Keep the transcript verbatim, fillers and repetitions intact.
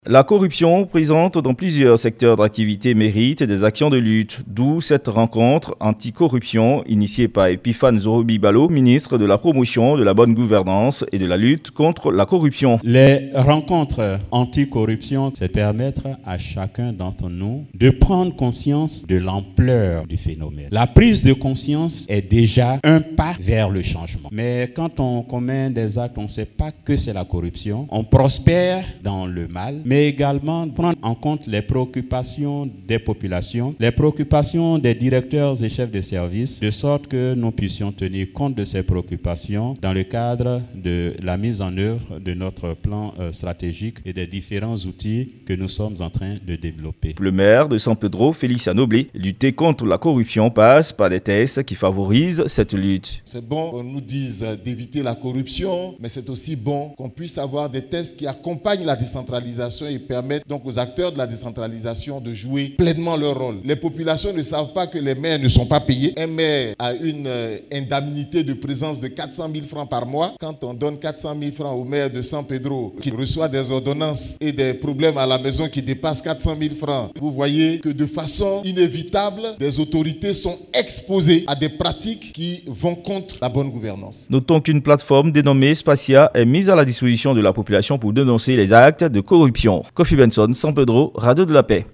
La corruption, présente dans plusieurs secteurs d'activité, mérite des actions de lutte. D'où cette rencontre anticorruption initiée par Epiphane Zorobi-Balo, ministre de la Promotion de la bonne gouvernance et de la lutte contre la corruption. Les rencontres anticorruption, c'est permettre à chacun d'entre nous de prendre conscience de l'ampleur du phénomène. La prise de conscience est déjà un pas vers le changement. Mais quand on commet des actes, on ne sait pas que c'est la corruption. On prospère dans le mal, mais également prendre en compte les préoccupations des populations, les préoccupations des directeurs et chefs de service, de sorte que nous puissions tenir compte de ces préoccupations dans le cadre de la mise en œuvre de notre plan euh, stratégique et des différents outils que nous sommes en train de développer. Le maire de San Pedro, Félix Anoblé, lutter contre la corruption passe par des tests qui favorisent cette lutte. C'est bon qu'on nous dise d'éviter la corruption, mais c'est aussi bon qu'on puisse avoir des tests qui accompagnent la décentralisation et permettent donc aux acteurs de la décentralisation de jouer pleinement leur rôle. Les populations ne savent pas que les maires ne sont pas payés. Un maire a une euh, indemnité de présence de quatre cent mille francs par mois. Quand on donne quatre cent mille francs au maire de San Pedro qui reçoit des ordonnances et des problèmes à la maison qui dépassent quatre cent mille francs, vous voyez que de façon inévitable, des autorités sont exposées à des pratiques qui vont contre la bonne gouvernance. Notons qu'une plateforme dénommée Spacia est mise à la disposition de la population pour dénoncer les actes de corruption. Kofi Benson, San Pedro, Radio de la Paix.